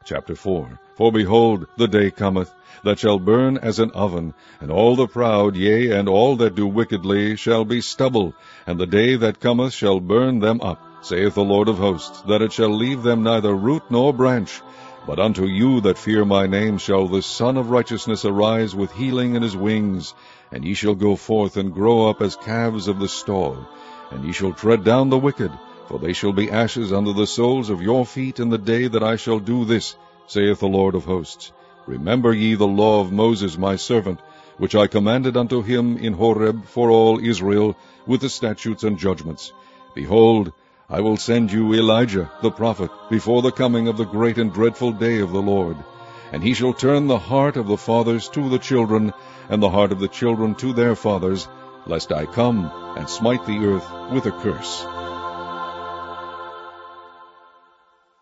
Chapter 4. For behold, the day cometh, that shall burn as an oven, and all the proud, yea, and all that do wickedly, shall be stubble, and the day that cometh shall burn them up, saith the Lord of hosts, that it shall leave them neither root nor branch. But unto you that fear my name shall the Son of Righteousness arise with healing in his wings, and ye shall go forth and grow up as calves of the stall. And ye shall tread down the wicked, for they shall be ashes under the soles of your feet in the day that I shall do this, saith the Lord of hosts. Remember ye the law of Moses my servant, which I commanded unto him in Horeb for all Israel, with the statutes and judgments. Behold, I will send you Elijah the prophet before the coming of the great and dreadful day of the Lord. And he shall turn the heart of the fathers to the children, and the heart of the children to their fathers, lest I come and smite the earth with a curse.